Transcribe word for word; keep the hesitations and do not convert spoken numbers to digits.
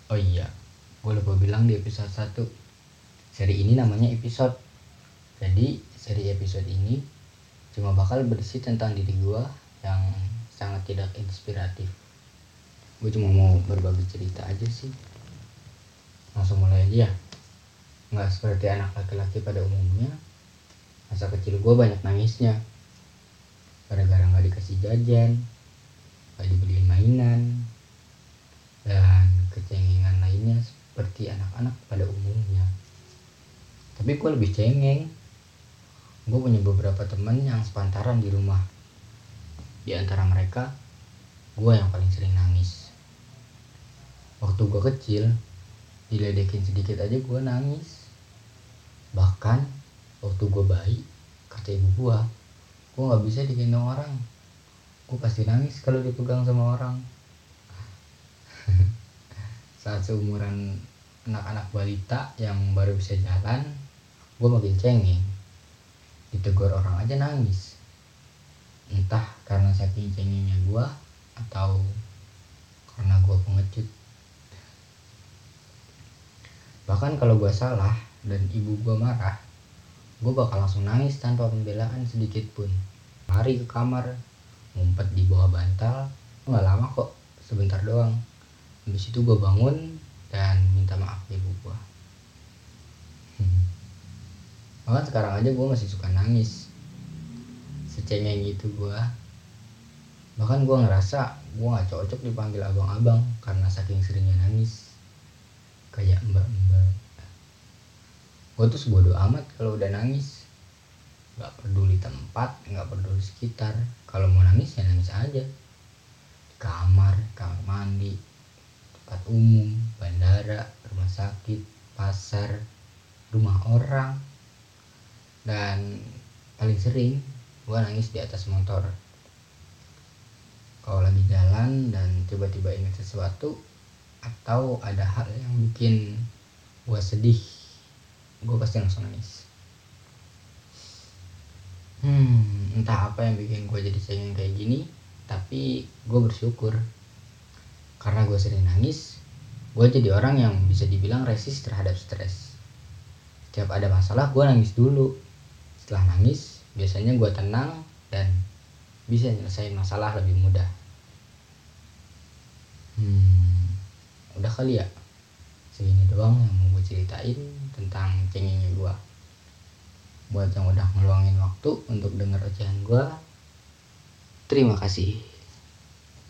Oh iya, gue lupa bilang di episode satu. Seri ini namanya episode. Jadi seri episode ini cuma bakal berisi tentang diri gue yang sangat tidak inspiratif. Gue cuma mau berbagi cerita aja sih. Langsung mulai aja ya. Nggak seperti anak laki-laki pada umumnya, masa kecil gue banyak nangisnya. Gara-gara nggak dikasih jajan, nggak dibeliin mainan, dan kecengengan lainnya seperti anak-anak pada umumnya. Tapi gue lebih cengeng. Gue punya beberapa teman yang sepantaran di rumah. Di antara mereka, gue yang paling sering nangis. Waktu gue kecil, diledekin sedikit aja gue nangis. Bahkan waktu gue bayi, kata ibu gue, gue gak bisa digendong orang. Gue pasti nangis kalau dipegang sama orang. Saat seumuran anak-anak balita yang baru bisa jalan, gue makin cengeng. Ditegur orang aja nangis. Entah karena saking cengengnya gue atau karena gue pengecut. Bahkan kalau gue salah dan ibu gue marah, gue bakal langsung nangis tanpa pembelaan sedikit pun. Lari ke kamar, ngumpet di bawah bantal. Gak lama kok, sebentar doang. Habis itu gue bangun dan minta maaf ke ibu gue. Bahkan sekarang aja gue masih suka nangis. Secengeng gitu gue. Bahkan gue ngerasa gue gak cocok dipanggil abang-abang karena saking seringnya nangis. Kayak mbak-mbak. Gue tuh sebodoh amat kalau udah nangis. Gak peduli tempat, gak peduli sekitar. Kalau mau nangis ya nangis aja. Di kamar, kamar mandi, tempat umum, bandara, rumah sakit, pasar, rumah orang. Dan paling sering gue nangis di atas motor. Kalau lagi jalan dan tiba-tiba ingat sesuatu atau ada hal yang bikin gue sedih, gue pasti langsung nangis. Hmm, entah apa yang bikin gue jadi cengeng kayak gini, tapi gue bersyukur. Karena gue sering nangis, gue jadi orang yang bisa dibilang resist terhadap stres. Setiap ada masalah, gue nangis dulu. Setelah nangis, biasanya gue tenang dan bisa nyelesain masalah lebih mudah. Hmm, udah kali ya. Segini doang yang mau gue ceritain tentang cengengnya gue. Buat yang udah ngeluangin waktu untuk denger ocehan gue, terima kasih.